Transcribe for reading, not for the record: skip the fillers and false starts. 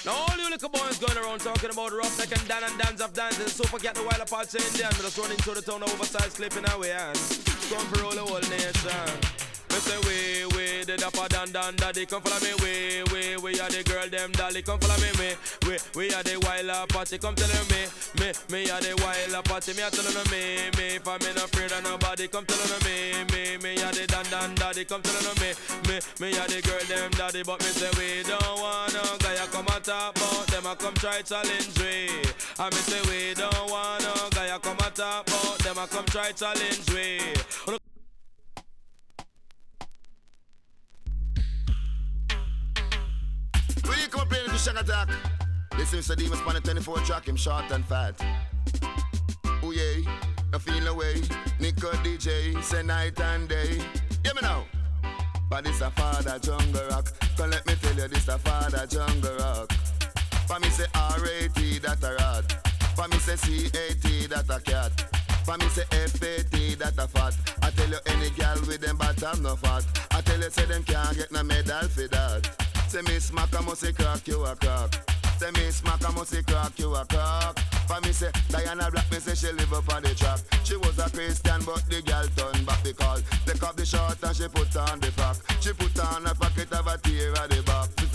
Now all you little boys going around talking about roughneck and Dan and dance of dances, super cat the wild apart saying Indian, but just running through the town oversized clipping away and come for all the whole nation. Me say we the dapper dan daddy come follow me we are the girl them dolly come follow me we are the wild party come telling me are the wild party me a telling me if I'm in afraid of nobody come telling me are the dan daddy come telling me are the girl them daddy but me say we don't want no guy come and talk about them a come try challenge we and me say we don't want no guy come and talk about them a come try challenge we. When you come up playing the Shang Attack, listen to Demons on the 24 track, him short and fat. Ooh yeah, I feel away. Nico DJ, say night and day. Hear me now. But this a father jungle rock. Come let me tell you this a father jungle rock. For me say R-A-T that a rat. For me say C-A-T that a cat. For me say F-A-T that a fat. I tell you any girl with them bottom no fat. I tell you say them can't get no medal for that. Say me smack a must crack, you a crack. Say me smack a must crack, you a crack. For me say Diana Black, me say she live up on the track. She was a Christian but the girl turned back because take off the short and she put on the frock. She put on a pocket of a tear at the back.